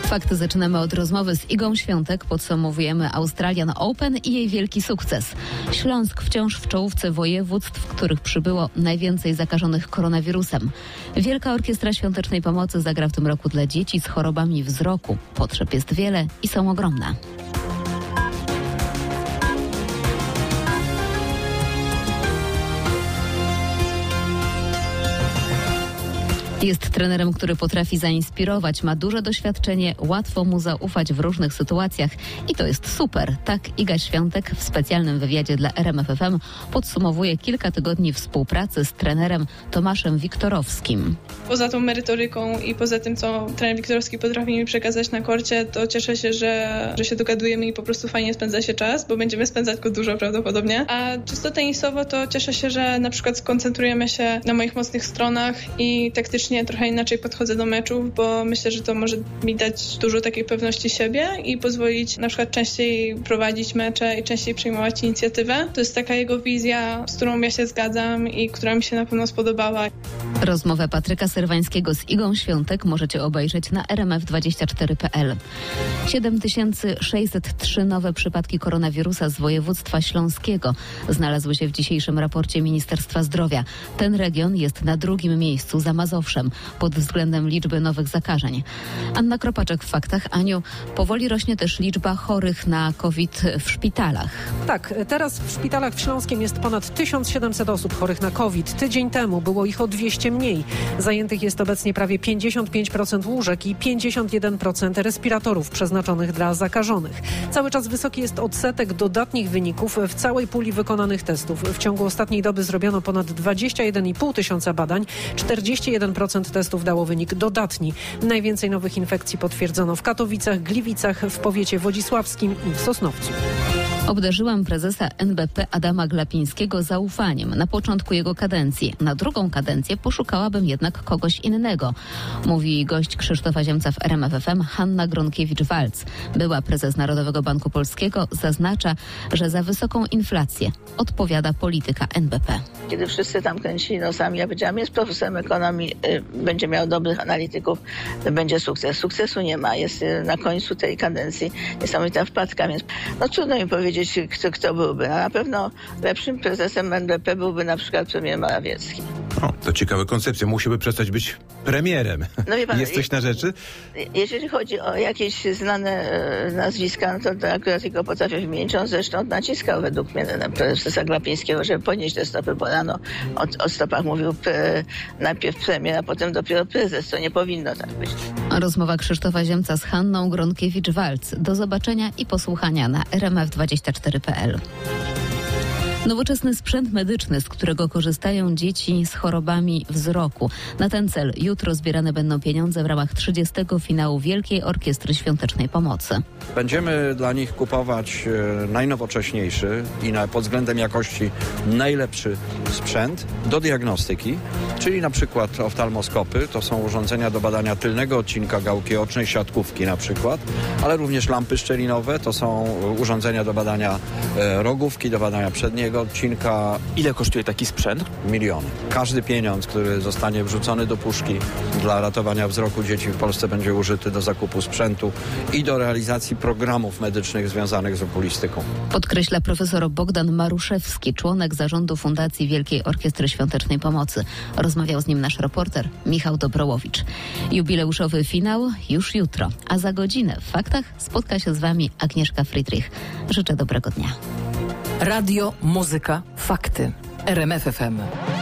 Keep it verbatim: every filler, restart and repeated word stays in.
Fakty zaczynamy od rozmowy z Igą Świątek. Podsumowujemy Australian Open i jej wielki sukces. Śląsk wciąż w czołówce województw, w których przybyło najwięcej zakażonych koronawirusem. Wielka Orkiestra Świątecznej Pomocy zagra w tym roku dla dzieci z chorobami wzroku. Potrzeb jest wiele i są ogromne. Jest trenerem, który potrafi zainspirować, ma duże doświadczenie, łatwo mu zaufać w różnych sytuacjach i to jest super. Tak Iga Świątek w specjalnym wywiadzie dla R M F F M podsumowuje kilka tygodni współpracy z trenerem Tomaszem Wiktorowskim. Poza tą merytoryką i poza tym, co trener Wiktorowski potrafi mi przekazać na korcie, to cieszę się, że, że się dogadujemy i po prostu fajnie spędza się czas, bo będziemy spędzać go dużo prawdopodobnie. A czysto tenisowo to cieszę się, że na przykład skoncentrujemy się na moich mocnych stronach i taktycznie trochę inaczej podchodzę do meczów, bo myślę, że to może mi dać dużo takiej pewności siebie i pozwolić na przykład częściej prowadzić mecze i częściej przejmować inicjatywę. To jest taka jego wizja, z którą ja się zgadzam i która mi się na pewno spodobała. Rozmowę Patryka Serwańskiego z Igą Świątek możecie obejrzeć na r m f dwadzieścia cztery kropka p l. siedem tysięcy sześćset trzy nowe przypadki koronawirusa z województwa śląskiego znalazły się w dzisiejszym raporcie Ministerstwa Zdrowia. Ten region jest na drugim miejscu za Mazowszem pod względem liczby nowych zakażeń. Anna Kropaczek w Faktach. Aniu, powoli rośnie też liczba chorych na COVID w szpitalach. Tak, teraz w szpitalach w Śląskiem jest ponad tysiąc siedemset osób chorych na COVID. Tydzień temu było ich o dwieście mniej. Zajętych jest obecnie prawie pięćdziesiąt pięć procent łóżek i pięćdziesiąt jeden procent respiratorów przeznaczonych dla zakażonych. Cały czas wysoki jest odsetek dodatnich wyników w całej puli wykonanych testów. W ciągu ostatniej doby zrobiono ponad dwadzieścia jeden i pół tysiąca badań. czterdzieści jeden procent testów dało wynik dodatni. Najwięcej nowych infekcji potwierdzono w Katowicach, Gliwicach, w powiecie wodzisławskim i w Sosnowcu. Obdarzyłam prezesa N B P Adama Glapińskiego zaufaniem na początku jego kadencji. Na drugą kadencję poszukałabym jednak kogoś innego, mówi gość Krzysztofa Ziemca w R M F F M Hanna Gronkiewicz-Waltz. Była prezes Narodowego Banku Polskiego, zaznacza, że za wysoką inflację odpowiada polityka N B P. Kiedy wszyscy tam kręcili nosami, ja powiedziałam, jest profesorem ekonomii, y, będzie miał dobrych analityków, y, będzie sukces. Sukcesu nie ma, jest y, na końcu tej kadencji niesamowita wpadka, więc no trudno mi powiedzieć, kto, kto byłby. No, na pewno lepszym prezesem N B P byłby na przykład premier Morawiecki. O, to ciekawa koncepcja. Musiałby przestać być premierem. No wie pan, jest coś na rzeczy? Jeżeli chodzi o jakieś znane e, nazwiska, no to, to akurat tylko potrafię wymienić. On zresztą naciskał według mnie na prezesa Glapińskiego, żeby podnieść te stopy, bo rano o, o stopach mówił pre, najpierw premier, a potem dopiero prezes. To nie powinno tak być. Rozmowa Krzysztofa Ziemca z Hanną Gronkiewicz-Waltz. Do zobaczenia i posłuchania na r m f dwadzieścia cztery kropka p l. Nowoczesny sprzęt medyczny, z którego korzystają dzieci z chorobami wzroku. Na ten cel jutro zbierane będą pieniądze w ramach trzydziestego finału Wielkiej Orkiestry Świątecznej Pomocy. Będziemy dla nich kupować e, najnowocześniejszy i na, pod względem jakości najlepszy sprzęt do diagnostyki, czyli na przykład oftalmoskopy, to są urządzenia do badania tylnego odcinka gałki ocznej, siatkówki na przykład, ale również lampy szczelinowe, to są urządzenia do badania e, rogówki, do badania przedniego odcinka. Ile kosztuje taki sprzęt? Miliony. Każdy pieniądz, który zostanie wrzucony do puszki dla ratowania wzroku dzieci w Polsce, będzie użyty do zakupu sprzętu i do realizacji programów medycznych związanych z okulistyką. Podkreśla profesor Bogdan Maruszewski, członek zarządu Fundacji Wielkiej Orkiestry Świątecznej Pomocy. Rozmawiał z nim nasz reporter Michał Dobrołowicz. Jubileuszowy finał już jutro, a za godzinę w Faktach spotka się z wami Agnieszka Friedrich. Życzę dobrego dnia. Radio, muzyka, fakty. R M F F M.